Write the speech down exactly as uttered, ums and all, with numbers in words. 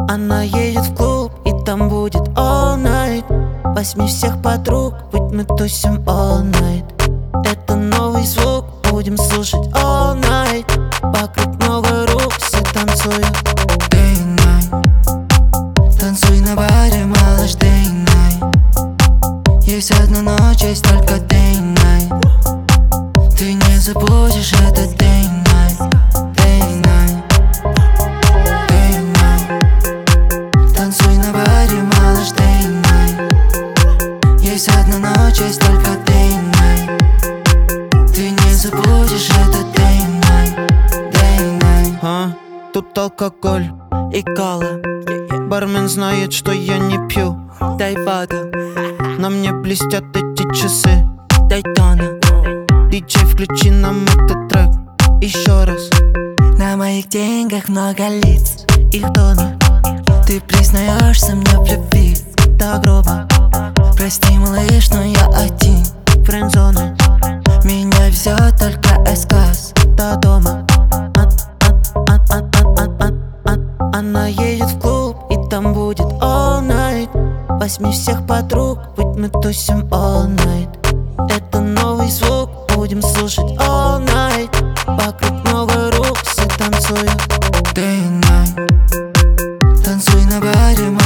Она едет в клуб, и там будет all night. Возьми всех подруг, ведь мы тусим all night. Это новый звук, будем слушать all night. Вокруг много рук, все танцуют. Day and night. Танцуй на баре, малыш, day and night. Есть одна ночь, есть только day and night. Ты не забудешь этот day and night. Day and night. Day and night. Танцуй на баре, малыш, day and night. Есть одна ночь, есть только day and night. Ты не забудешь этот day and night. Day and night. А, тут алкоголь и кола. Бармен знает, что я не пью. Дай воду. На мне блестят эти часы Дайтона. Диджей, включи нам этот трек еще раз. На моих деньгах много лиц, Их тона. ты признаешься мне в любви. Да грубо. Прости, малыш, но я один. Френдзона. Меня везет только С-класс. До дома. А- а- а- а- а- а- а- а- Она едет в клуб, и там будет all night. Возьми всех подруг, ведь мы тусим all night. Это новый звук, будем слушать all night. Вокруг много рук, все танцуют. Day and night. Танцуй на баре,